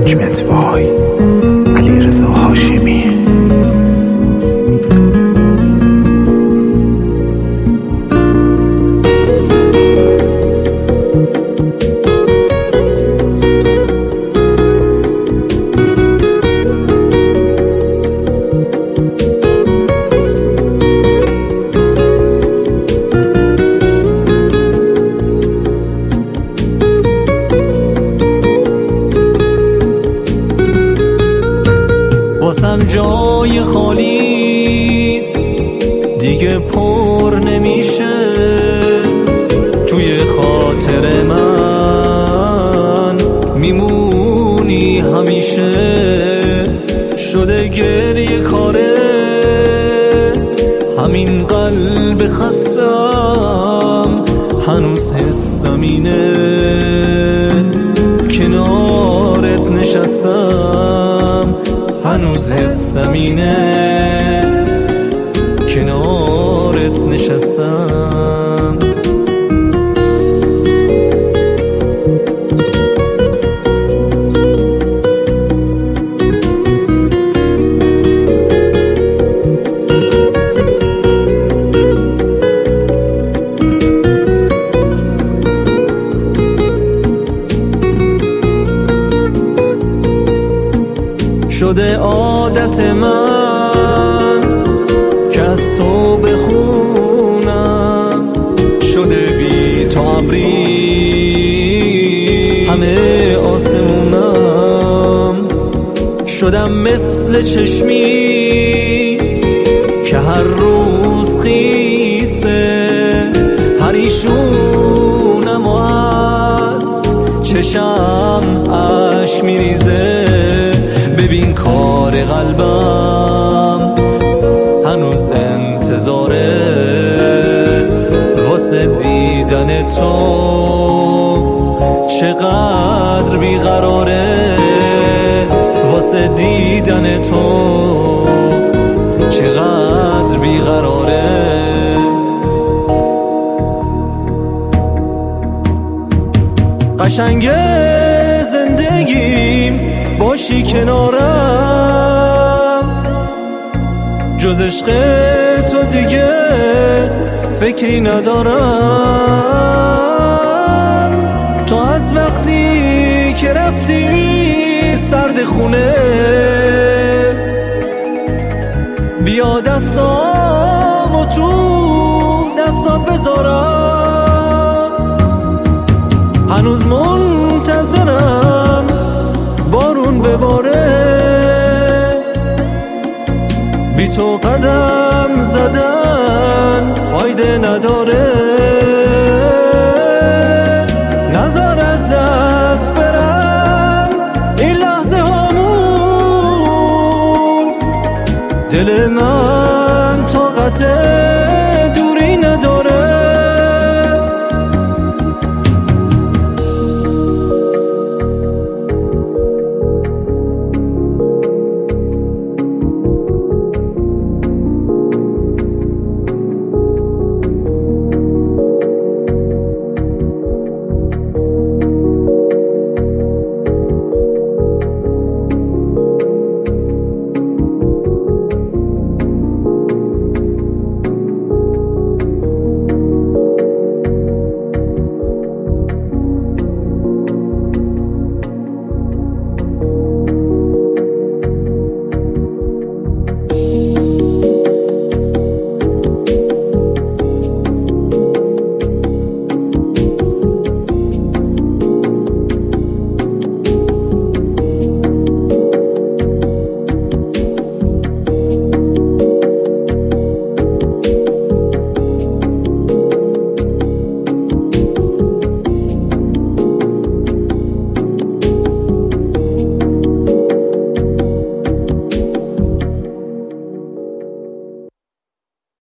Management by علیرضا هاشمی. واسم جای خالیت دیگه پر نمیشه، توی خاطر من میمونی همیشه. شده گریه کاره همین قلب خستم، هنوز حسم اینه کنارت نشستم، هنوز حسم اینه کنارت نشستم. شده عادت من که از تو بخونم، شده بی تو ابری همه آسمونم. شدم مثل چشمی که هر روز خیسه، پریشونم و از چشم اشک میریزه. ببین کار قلبم هنوز انتظاره واسه دیدن تو، چقدر بیقراره واسه دیدن تو، چقدر بیقراره. قشنگ زندگیم باشی کنارم، جز عشق تو دیگه فکری ندارم. تو از وقتی که رفتی سرد خونه، بیا دستامو تو دستات بذارم. هنوز منتظرم بارون بباره، بی تو قدم زدن فایده نداره. نظر از دست برن این لحظه هامون، دل من طاقت